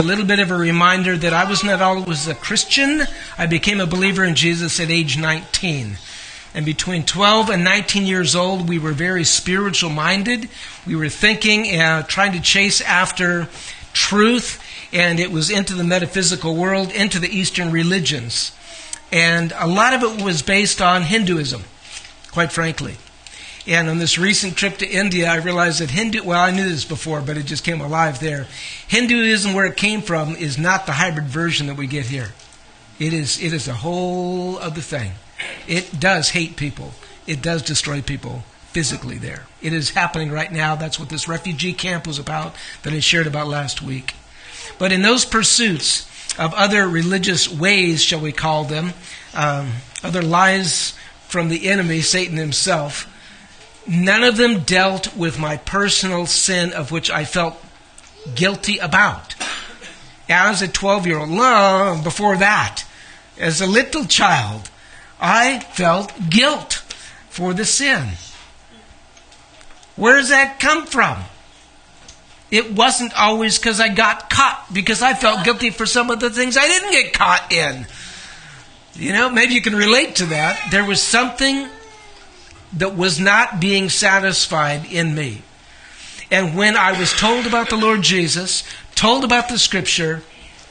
A little bit of a reminder that I was not always a Christian. I became a believer in Jesus at age 19. And between 12 and 19 years old, we were very spiritual minded. We were thinking, trying to chase after truth, and it was into the metaphysical world, into the Eastern religions. And a lot of it was based on Hinduism, quite frankly. And on this recent trip to India, I realized that I knew this before, but it just came alive there. Hinduism, where it came from, is not the hybrid version that we get here. It is a whole other thing. It does hate people. It does destroy people physically there. It is happening right now. That's what this refugee camp was about that I shared about last week. But in those pursuits of other religious ways, shall we call them, other lies from the enemy, Satan himself, none of them dealt with my personal sin of which I felt guilty about. As a 12-year-old, before that, as a little child, I felt guilt for the sin. Where does that come from? It wasn't always because I got caught, because I felt guilty for some of the things I didn't get caught in. You know, maybe you can relate to that. There was something that was not being satisfied in me. And when I was told about the Lord Jesus, told about the Scripture,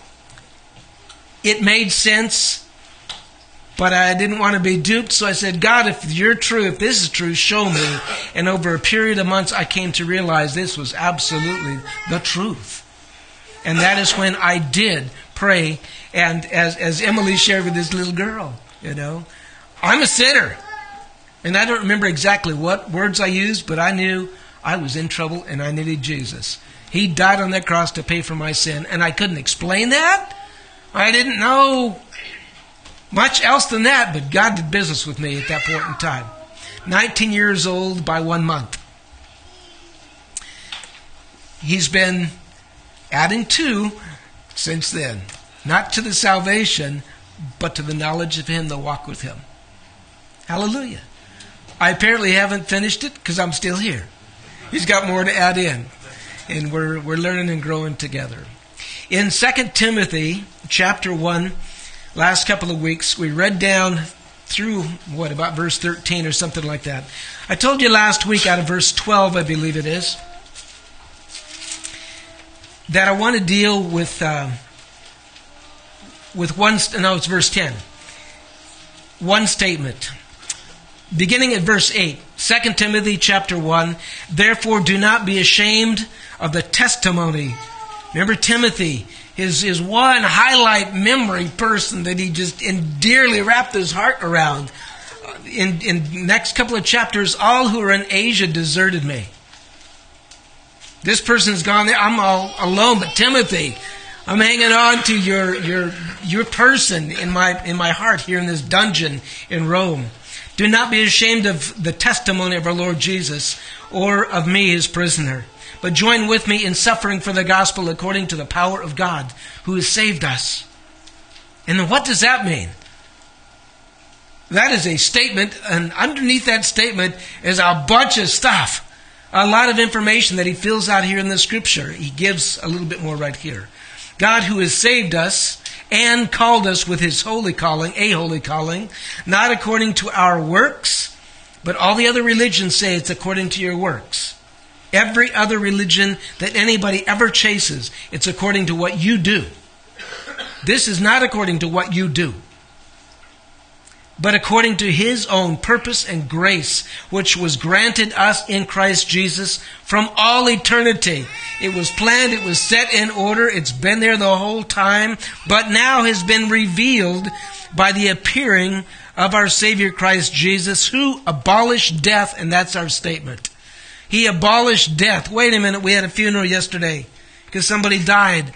it made sense, but I didn't want to be duped, so I said, God, if you're true, if this is true, show me. And over a period of months, I came to realize this was absolutely the truth. And that is when I did pray, and as Emily shared with this little girl, you know, I'm a sinner. And I don't remember exactly what words I used, but I knew I was in trouble and I needed Jesus. He died on that cross to pay for my sin, and I couldn't explain that. I didn't know much else than that, but God did business with me at that point in time. 19 years old by 1 month. He's been adding to since then. Not to the salvation, but to the knowledge of Him that walk with Him. Hallelujah. I apparently haven't finished it because I'm still here. He's got more to add in. And we're learning and growing together. In 2 Timothy chapter 1, last couple of weeks, we read down through, about verse 13 or something like that. I told you last week out of verse 12, I believe it is, that I want to deal with it's verse 10. One statement. Beginning at verse 8, 2 Timothy chapter 1, therefore do not be ashamed of the testimony. Remember Timothy, his one highlight memory person that he just dearly wrapped his heart around. In next couple of chapters, all who are in Asia deserted me. This person's gone there, I'm all alone, but Timothy, I'm hanging on to your person in my heart here in this dungeon in Rome. Do not be ashamed of the testimony of our Lord Jesus or of me, His prisoner, but join with me in suffering for the gospel according to the power of God who has saved us. And what does that mean? That is a statement, and underneath that statement is a bunch of stuff. A lot of information that he fills out here in the Scripture. He gives a little bit more right here. God who has saved us and called us with His holy calling, a holy calling, not according to our works, but all the other religions say it's according to your works. Every other religion that anybody ever chases, it's according to what you do. This is not according to what you do, but according to His own purpose and grace, which was granted us in Christ Jesus from all eternity. It was planned, it was set in order, it's been there the whole time, but now has been revealed by the appearing of our Savior Christ Jesus, who abolished death, and that's our statement. He abolished death. Wait a minute, we had a funeral yesterday because somebody died.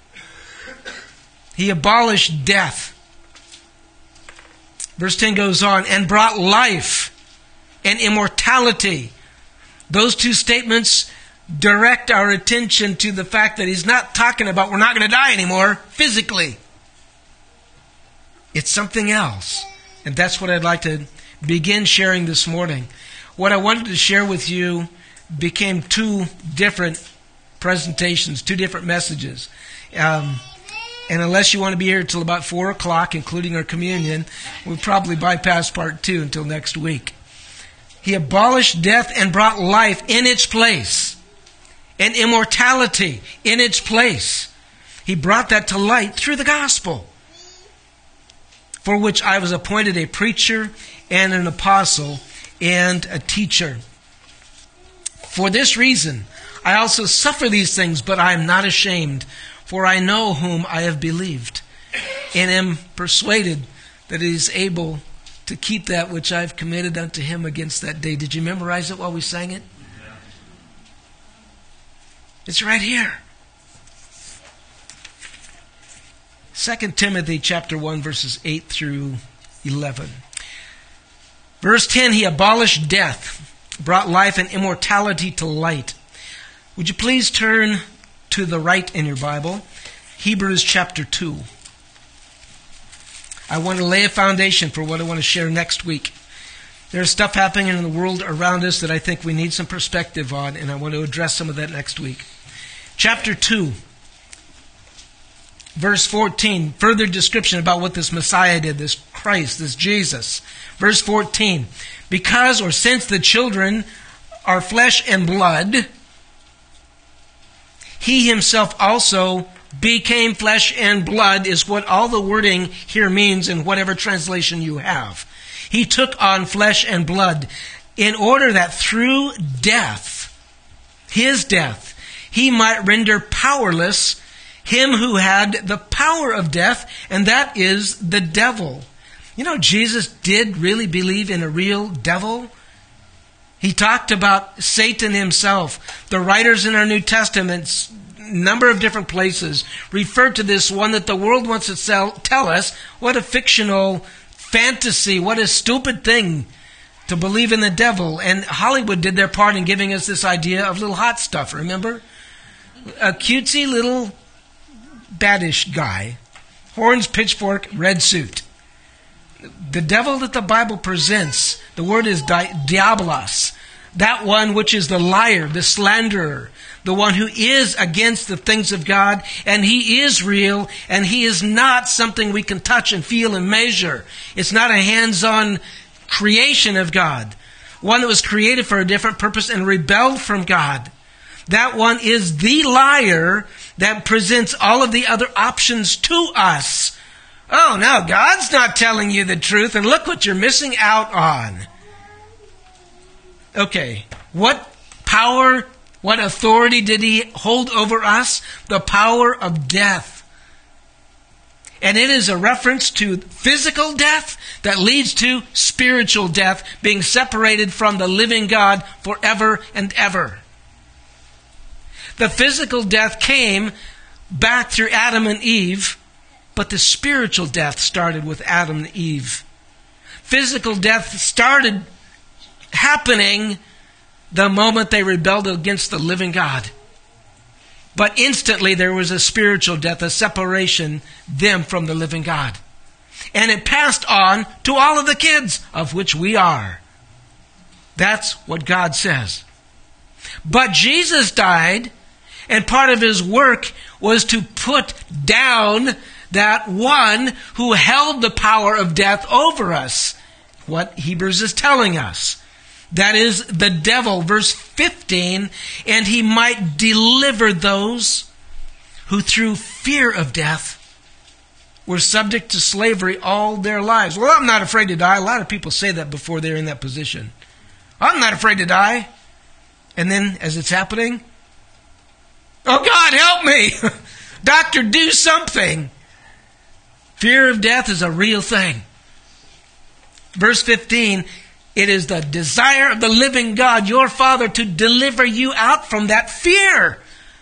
He abolished death. Verse 10 goes on, and brought life and immortality. Those two statements direct our attention to the fact that he's not talking about we're not going to die anymore physically. It's something else. And that's what I'd like to begin sharing this morning. What I wanted to share with you became two different presentations, 2 different messages. And unless you want to be here until about 4 o'clock, including our communion, we'll probably bypass part 2 until next week. He abolished death and brought life in its place, and immortality in its place. He brought that to light through the gospel, for which I was appointed a preacher and an apostle and a teacher. For this reason, I also suffer these things, but I am not ashamed, for I know whom I have believed, and am persuaded that He is able to keep that which I have committed unto Him against that day. Did you memorize it while we sang it? It's right here. 2 Timothy chapter 1, verses 8 through 11. Verse 10, He abolished death, brought life and immortality to light. Would you please turn to the right in your Bible? Hebrews chapter 2. I want to lay a foundation for what I want to share next week. There's stuff happening in the world around us that I think we need some perspective on, and I want to address some of that next week. Chapter 2, verse 14, further description about what this Messiah did, this Christ, this Jesus. Verse 14, because or since the children are flesh and blood, He Himself also became flesh and blood, is what all the wording here means in whatever translation you have. He took on flesh and blood in order that through death, His death, He might render powerless him who had the power of death, and that is the devil. You know, Jesus did really believe in a real devil. He talked about Satan himself. The writers in our New Testament, number of different places, refer to this one that the world wants to tell us. What a fictional fantasy, what a stupid thing to believe in the devil. And Hollywood did their part in giving us this idea of little hot stuff, remember? A cutesy little baddish guy, horns, pitchfork, red suit. The devil that the Bible presents, the word is diabolos, that one which is the liar, the slanderer, the one who is against the things of God, and he is real, and he is not something we can touch and feel and measure. It's not a hands-on creation of God, one that was created for a different purpose and rebelled from God. That one is the liar that presents all of the other options to us. Oh, no, God's not telling you the truth, and look what you're missing out on. Okay, what power, what authority did he hold over us? The power of death. And it is a reference to physical death that leads to spiritual death, being separated from the living God forever and ever. The physical death came back through Adam and Eve, but the spiritual death started with Adam and Eve. Physical death started happening the moment they rebelled against the living God. But instantly there was a spiritual death, a separation, them from the living God. And it passed on to all of the kids, of which we are. That's what God says. But Jesus died, and part of his work was to put down that one who held the power of death over us. What Hebrews is telling us. That is the devil, verse 15, and he might deliver those who through fear of death were subject to slavery all their lives. Well, I'm not afraid to die. A lot of people say that before they're in that position. I'm not afraid to die. And then as it's happening, oh God, help me! Doctor, do something! Fear of death is a real thing. Verse 15, it is the desire of the living God, your Father, to deliver you out from that fear.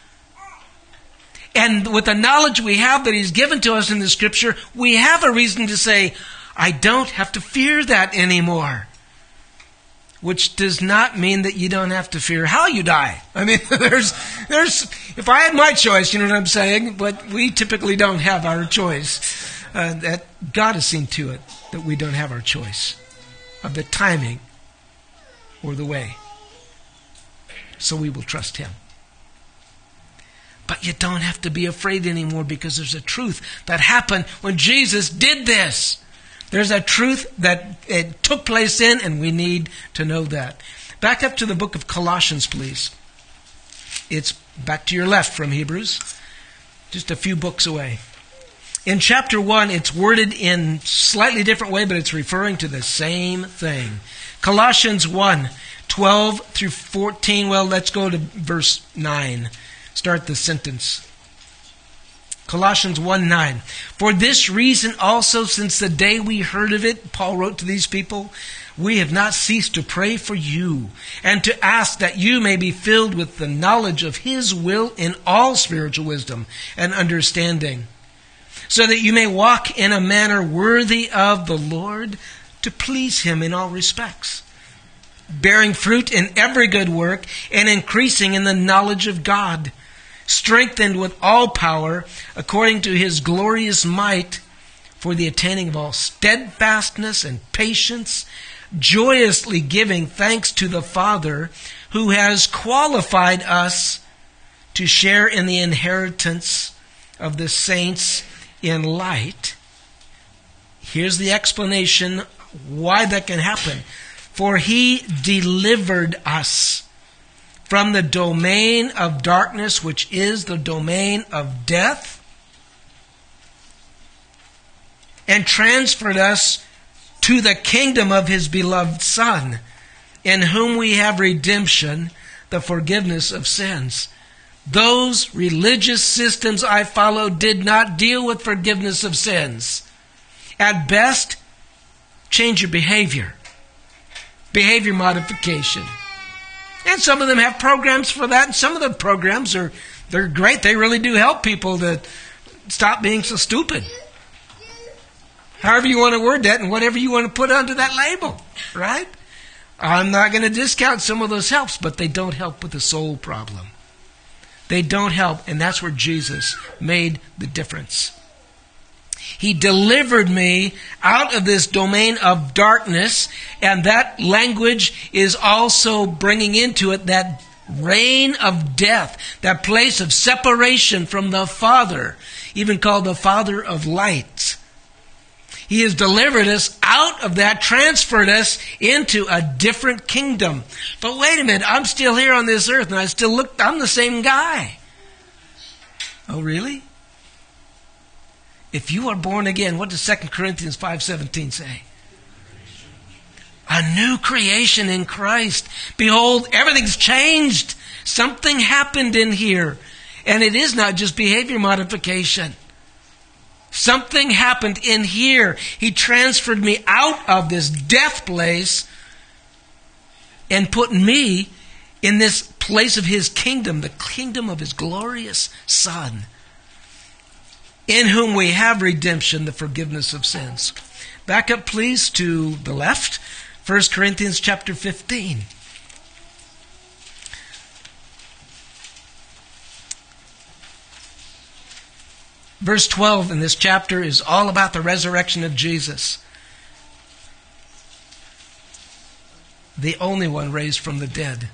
And with the knowledge we have that He's given to us in the Scripture, we have a reason to say, I don't have to fear that anymore. Which does not mean that you don't have to fear how you die. I mean, there's. If I had my choice, you know what I'm saying? But we typically don't have our choice. That God has seen to it that we don't have our choice of the timing or the way. So we will trust Him. But you don't have to be afraid anymore because there's a truth that happened when Jesus did this. There's a truth that it took place in, and we need to know that. Back up to the book of Colossians, please. It's back to your left from Hebrews, just a few books away. In chapter 1, it's worded in slightly different way, but it's referring to the same thing. Colossians 1, 12 through 14. Well, let's go to verse 9. Start the sentence. Colossians 1:9. For this reason also, since the day we heard of it, Paul wrote to these people, we have not ceased to pray for you and to ask that you may be filled with the knowledge of His will in all spiritual wisdom and understanding, so that you may walk in a manner worthy of the Lord, to please Him in all respects, bearing fruit in every good work and increasing in the knowledge of God, strengthened with all power according to His glorious might, for the attaining of all steadfastness and patience, joyously giving thanks to the Father who has qualified us to share in the inheritance of the saints in light. Here's the explanation why that can happen. For He delivered us from the domain of darkness, which is the domain of death, and transferred us to the kingdom of His beloved Son, in whom we have redemption, the forgiveness of sins. Those religious systems I followed did not deal with forgiveness of sins. At best, change your behavior. Behavior modification. And some of them have programs for that, and some of the programs they're great. They really do help people to stop being so stupid. However you want to word that, and whatever you want to put under that label, right? I'm not going to discount some of those helps, but they don't help with the soul problem. They don't help, and that's where Jesus made the difference. He delivered me out of this domain of darkness, and that language is also bringing into it that reign of death, that place of separation from the Father, even called the Father of light. He has delivered us out of that, transferred us into a different kingdom. But wait a minute, I'm still here on this earth, and I'm the same guy. Oh, really? If you are born again, what does 2 Corinthians 5:17 say? A new creation in Christ. Behold, everything's changed. Something happened in here. And it is not just behavior modification. Something happened in here. He transferred me out of this death place and put me in this place of His kingdom, the kingdom of His glorious Son, in whom we have redemption, the forgiveness of sins. Back up, please, to the left. 1 Corinthians chapter 15. Verse 12 in this chapter is all about the resurrection of Jesus, the only one raised from the dead.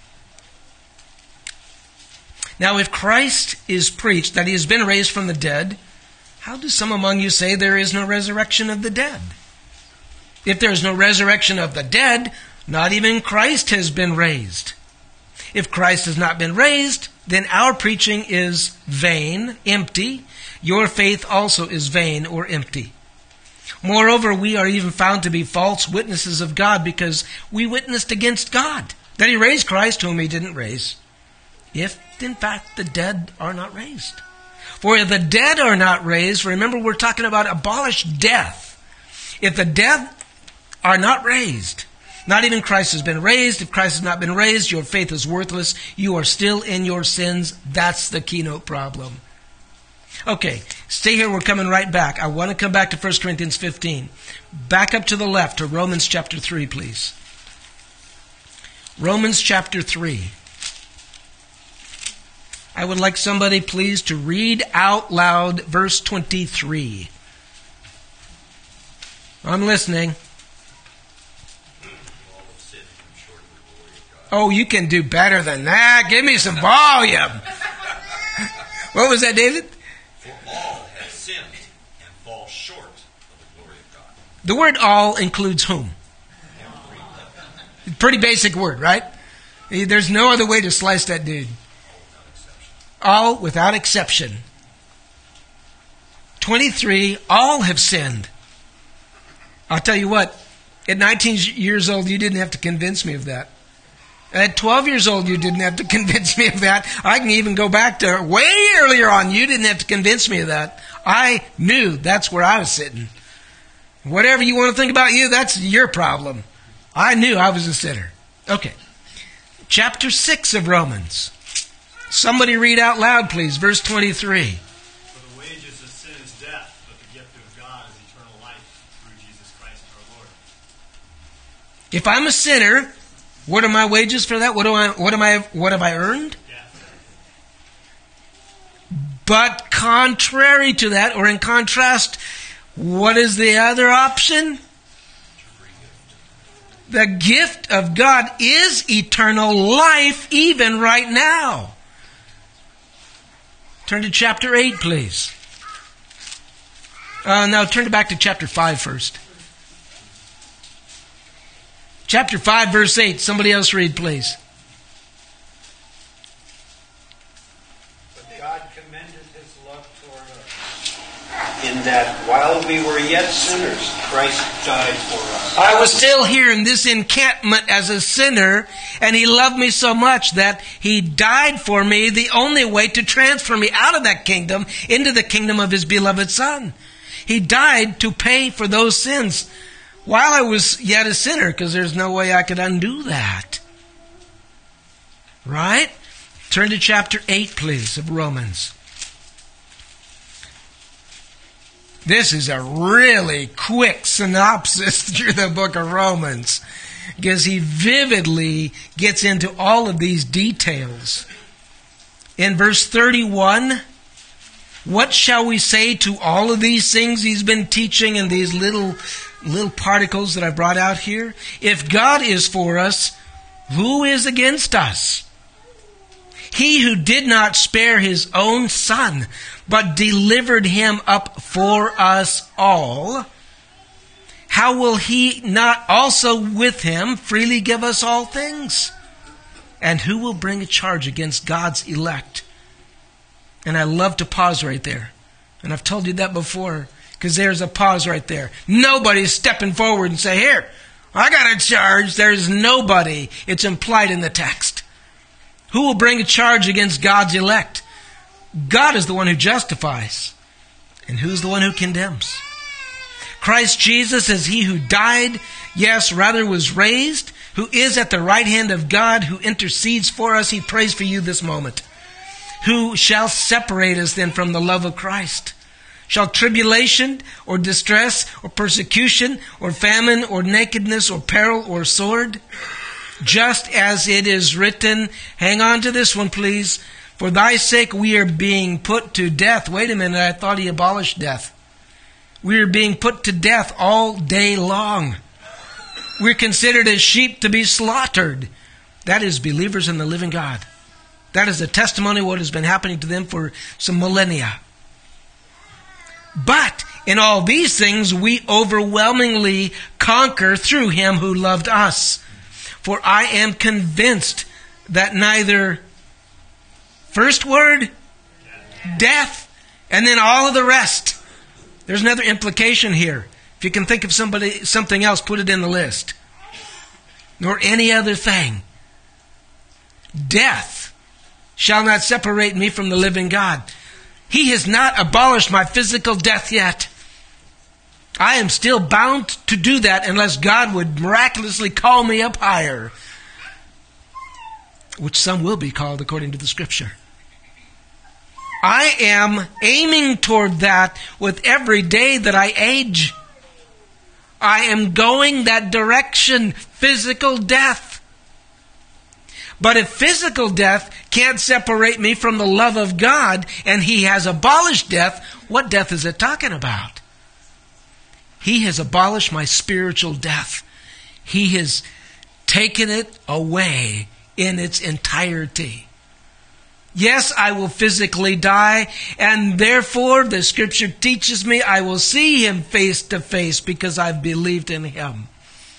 Now, if Christ is preached that He has been raised from the dead, how do some among you say there is no resurrection of the dead? If there is no resurrection of the dead, not even Christ has been raised. If Christ has not been raised, then our preaching is vain, empty. Your faith also is vain or empty. Moreover, we are even found to be false witnesses of God, because we witnessed against God that He raised Christ whom He didn't raise, if in fact the dead are not raised. For if the dead are not raised, remember we're talking about abolished death. If the dead are not raised, not even Christ has been raised. If Christ has not been raised, your faith is worthless. You are still in your sins. That's the keynote problem. Okay, stay here. We're coming right back. I want to come back to 1 Corinthians 15. Back up to the left to Romans chapter 3, please. Romans chapter 3. I would like somebody, please, to read out loud verse 23. I'm listening. Oh, you can do better than that. Give me some volume. What was that, David? For all have sinned and fall short of the glory of God. The word all includes whom? Pretty basic word, right? There's no other way to slice that dude. All without exception. 23, all have sinned. I'll tell you what, at 19 years old, you didn't have to convince me of that. At 12 years old, you didn't have to convince me of that. I can even go back to way earlier on. You didn't have to convince me of that. I knew that's where I was sitting. Whatever you want to think about you, that's your problem. I knew I was a sinner. Okay. Chapter 6 of Romans. Somebody read out loud, please. Verse 23. For the wages of sin is death, but the gift of God is eternal life through Jesus Christ our Lord. If I'm a sinner, what are my wages for that? What have I earned? Death. But contrary to that, or in contrast, what is the other option? The gift of God is eternal life even right now. Turn to chapter 8, please. Now turn back to chapter 5 first. Chapter 5, verse 8. Somebody else read, please. But God commended His love toward us, in that while we were yet sinners, Christ died for us. I was still here in this encampment as a sinner, and He loved me so much that He died for me, the only way to transfer me out of that kingdom into the kingdom of His beloved Son. He died to pay for those sins while I was yet a sinner, because there's no way I could undo that. Right? Turn to chapter 8, please, of Romans. This is a really quick synopsis through the book of Romans, because he vividly gets into all of these details. In verse 31, what shall we say to all of these things he's been teaching in these little particles that I brought out here? If God is for us, who is against us? He who did not spare His own Son, but delivered Him up for us all, how will He not also with Him freely give us all things? And who will bring a charge against God's elect? And I love to pause right there. And I've told you that before, because there's a pause right there. Nobody's stepping forward and say, here, I got a charge. There's nobody. It's implied in the text. Who will bring a charge against God's elect? God is the one who justifies. And who's the one who condemns? Christ Jesus is He who died, yes, rather was raised, who is at the right hand of God, who intercedes for us. He prays for you this moment. Who shall separate us then from the love of Christ? Shall tribulation or distress or persecution or famine or nakedness or peril or sword? Just as it is written, hang on to this one please, for thy sake we are being put to death. Wait a minute, I thought He abolished death. We are being put to death all day long. We're considered as sheep to be slaughtered. That is believers in the living God. That is a testimony of what has been happening to them for some millennia. But in all these things we overwhelmingly conquer through Him who loved us. For I am convinced that neither, first word, death, and then all of the rest. There's another implication here. If you can think of something else, put it in the list. Nor any other thing. Death shall not separate me from the living God. He has not abolished my physical death yet. I am still bound to do that unless God would miraculously call me up higher, which some will be called according to the Scripture. I am aiming toward that with every day that I age. I am going that direction, physical death. But if physical death can't separate me from the love of God, and He has abolished death, what death is it talking about? He has abolished my spiritual death. He has taken it away in its entirety. Yes, I will physically die, and therefore the Scripture teaches me I will see Him face to face because I've believed in Him.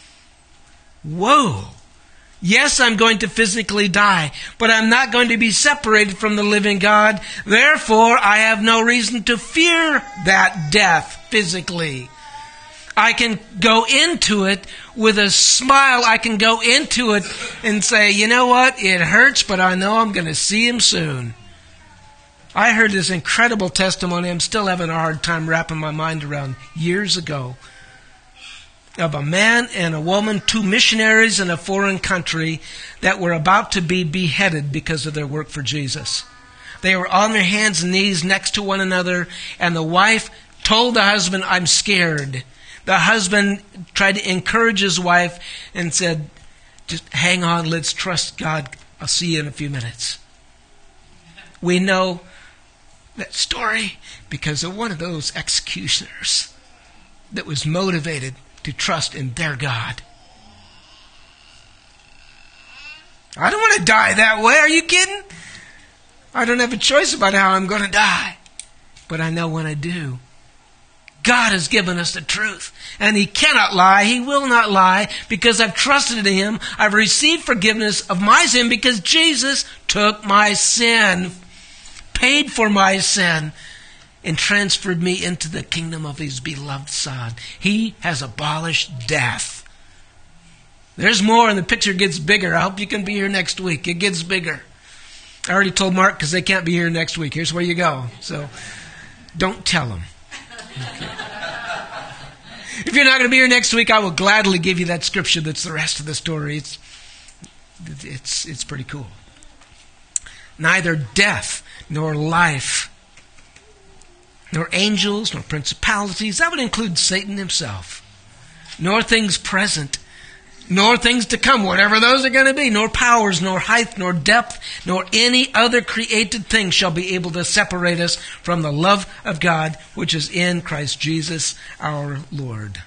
Whoa! Yes, I'm going to physically die, but I'm not going to be separated from the living God. Therefore, I have no reason to fear that death physically. I can go into it with a smile. I can go into it and say, you know what? It hurts, but I know I'm going to see Him soon. I heard this incredible testimony. I'm still having a hard time wrapping my mind around years ago, of a man and a woman, 2 missionaries in a foreign country that were about to be beheaded because of their work for Jesus. They were on their hands and knees next to one another, and the wife told the husband, I'm scared. The husband tried to encourage his wife and said, just hang on, let's trust God. I'll see you in a few minutes. We know that story because of one of those executioners that was motivated to trust in their God. I don't want to die that way. Are you kidding? I don't have a choice about how I'm going to die. But I know when I do, God has given us the truth. And He cannot lie. He will not lie because I've trusted in Him. I've received forgiveness of my sin because Jesus took my sin, paid for my sin, and transferred me into the kingdom of His beloved Son. He has abolished death. There's more, and the picture gets bigger. I hope you can be here next week. It gets bigger. I already told Mark because they can't be here next week. Here's where you go. So don't tell them. Okay. If you're not going to be here next week, I will gladly give you that scripture that's the rest of the story. It's pretty cool. Neither death nor life, nor angels, nor principalities, that would include Satan himself, nor things present, nor things to come, whatever those are going to be, nor powers, nor height, nor depth, nor any other created thing shall be able to separate us from the love of God, which is in Christ Jesus our Lord.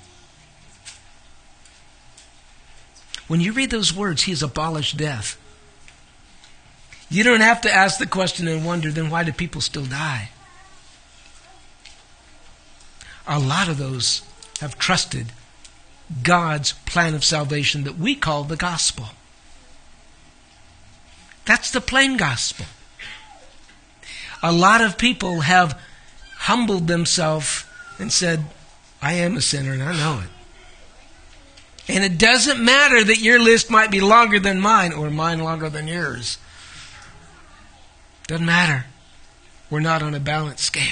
When you read those words, He has abolished death. You don't have to ask the question and wonder, then why do people still die? A lot of those have trusted God's plan of salvation that we call the gospel. That's the plain gospel. A lot of people have humbled themselves and said, I am a sinner and I know it. And it doesn't matter that your list might be longer than mine or mine longer than yours. Doesn't matter. We're not on a balanced scale.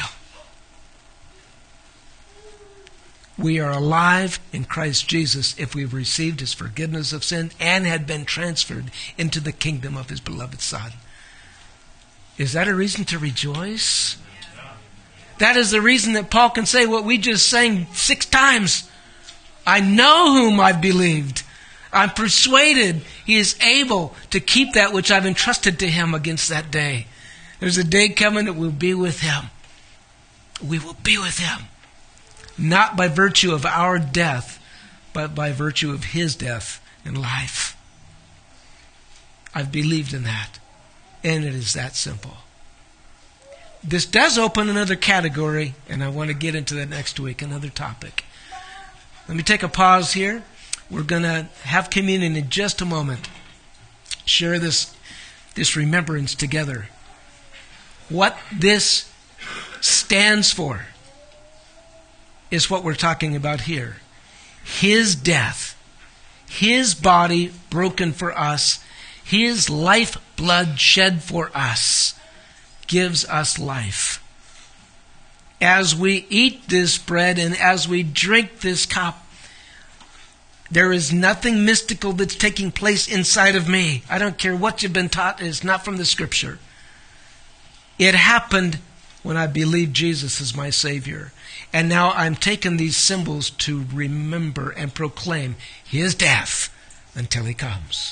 We are alive in Christ Jesus if we've received His forgiveness of sin and had been transferred into the kingdom of His beloved Son. Is that a reason to rejoice? That is the reason that Paul can say what we just sang 6 times. I know whom I've believed. I'm persuaded He is able to keep that which I've entrusted to Him against that day. There's a day coming that we'll be with Him. We will be with Him. Not by virtue of our death, but by virtue of His death and life. I've believed in that. And it is that simple. This does open another category, and I want to get into that next week, another topic. Let me take a pause here. We're going to have communion in just a moment. Share this remembrance together. What this stands for is what we're talking about here. His death, His body broken for us, His lifeblood shed for us, gives us life. As we eat this bread and as we drink this cup, there is nothing mystical that's taking place inside of me. I don't care what you've been taught, it's not from the Scripture. It happened when I believed Jesus as my Savior. And now I'm taking these symbols to remember and proclaim His death until He comes.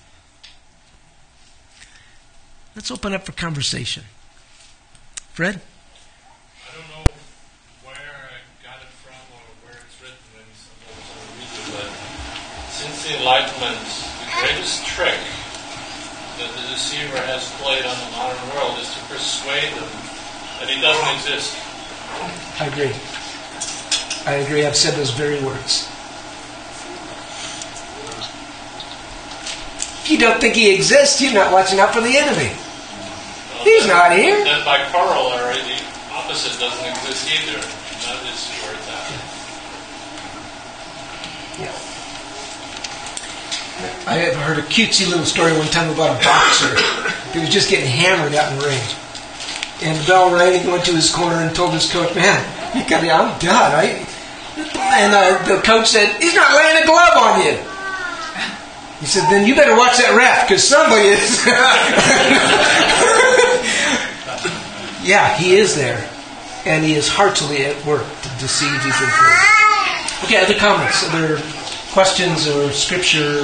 Let's open up for conversation. Fred? I don't know where I got it from or where it's written in some but since the Enlightenment, the greatest trick that the deceiver has played on the modern world is to persuade them that he doesn't exist. I agree. I agree. I've said those very words. If you don't think he exists, you're not watching out for the enemy. He's not here. Then by corollary, the opposite doesn't exist either. That is where it's at. I have heard a cutesy little story one time about a boxer who was just getting hammered out in the ring. And the bell rang, and he went to his corner and told his coach, "Man, I'm done." And the coach said, "He's not laying a glove on you." He said, "Then you better watch that ref, because somebody is." Yeah, he is there. And he is heartily at work to deceive you from truth. Okay, other comments, other questions or scripture?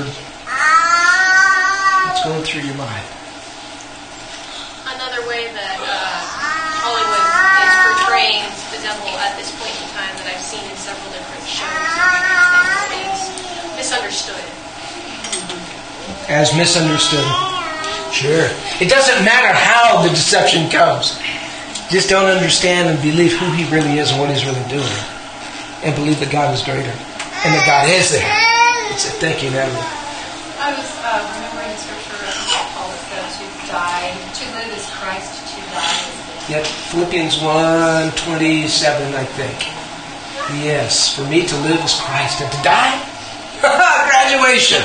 What's going through your mind? Another way that Hollywood is portraying the devil at this point in time that I've seen in several different shows is misunderstood. As misunderstood. Sure. It doesn't matter how the deception comes. Just don't understand and believe who he really is and what he's really doing. And believe that God is greater. And that God is there. Thank you, Natalie. I was remembering the scripture of Paul that says to die, to live is Christ, to die is gain. Yep, Philippians 1:27, I think. Yes, for me to live is Christ and to die? Graduation!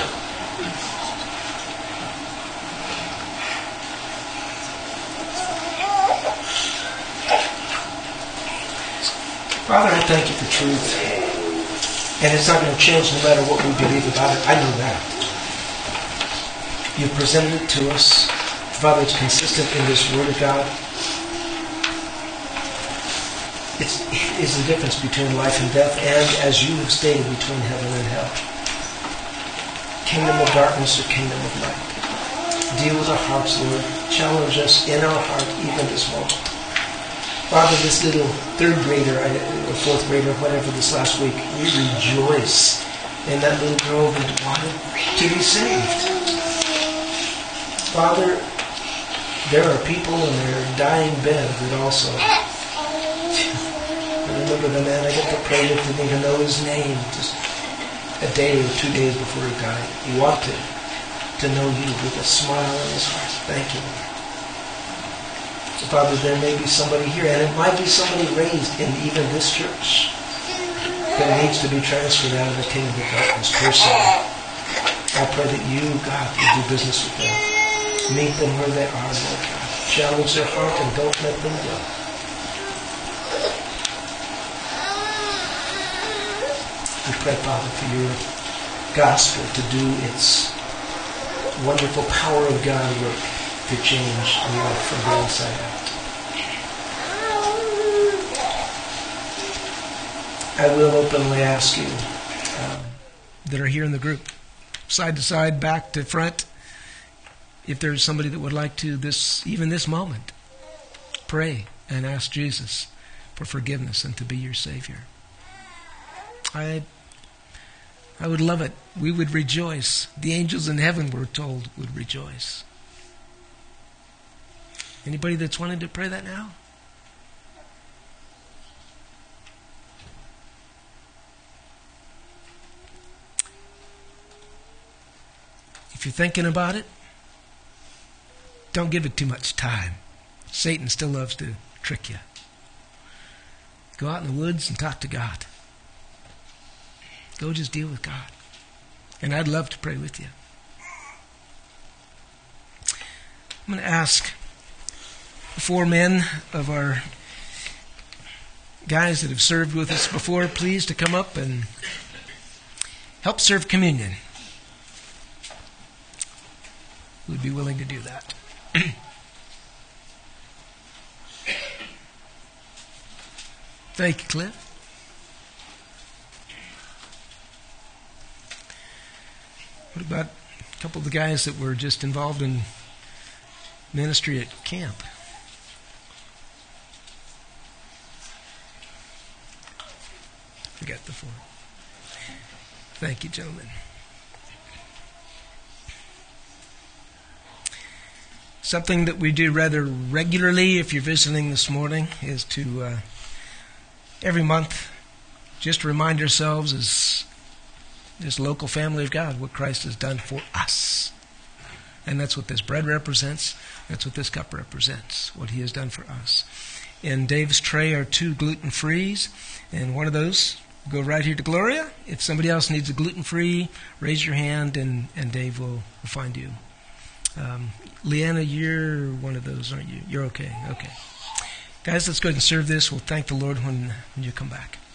Father, I thank you for truth. And it's not going to change no matter what we believe about it. I know that. You've presented it to us. Father, it's consistent in this Word of God. It is the difference between life and death, and, as you have stated, between heaven and hell. Kingdom of darkness or kingdom of light. Deal with our hearts, Lord. Challenge us in our heart, even this moment. Father, this little third grader, or fourth grader, whatever, this last week, we rejoice in that little girl that wanted to be saved. Father, there are people in their dying bed that also, I remember the man I got to pray with didn't even know his name, just a day or 2 days before he died. He wanted to know you with a smile on his heart. Thank you, Lord. So, Father, there may be somebody here, and it might be somebody raised in even this church that needs to be transferred out of the kingdom of darkness personally. I pray that you, God, will do business with them. Meet them where they are, Lord God. Challenge their heart and don't let them go. We pray, Father, for your gospel to do its wonderful power of God work to change a life from the inside out. I will openly ask you that are here in the group, side to side, back to front, if there's somebody that would like to, even this moment, pray and ask Jesus for forgiveness and to be your Savior. I would love it. We would rejoice. The angels in heaven, we're told, would rejoice. Anybody that's wanting to pray that now? If you're thinking about it, don't give it too much time. Satan still loves to trick you. Go out in the woods and talk to God. Go just deal with God. And I'd love to pray with you. I'm going to ask 4 men of our guys that have served with us before, please, to come up and help serve communion. We'd be willing to do that. Thank you, Cliff. What about a couple of the guys that were just involved in ministry at camp? Forget the 4. Thank you, gentlemen. Something that we do rather regularly if you're visiting this morning is to, every month, just remind ourselves as this local family of God what Christ has done for us. And that's what this bread represents. That's what this cup represents, what he has done for us. In Dave's tray are 2 gluten-frees, and one of those go right here to Gloria. If somebody else needs a gluten-free, raise your hand, and Dave will find you. Leanna, you're one of those, aren't you? You're okay. Okay. Guys, let's go ahead and serve this. We'll thank the Lord when you come back.